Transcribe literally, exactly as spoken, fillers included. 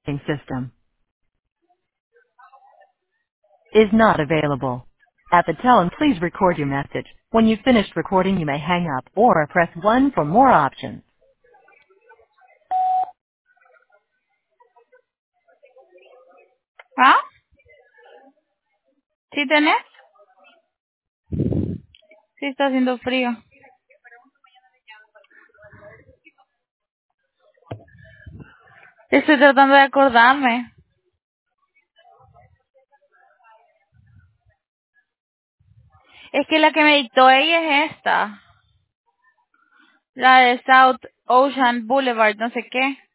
system is not available. At the tone, please record your message. When you've finished recording, you may hang up or press one for more options. ¿Ah? ¿Sí tenés? Sí está haciendo frío. Estoy tratando de acordarme. Es que la que me dictó ella es esta. La de South Ocean Boulevard, no sé qué.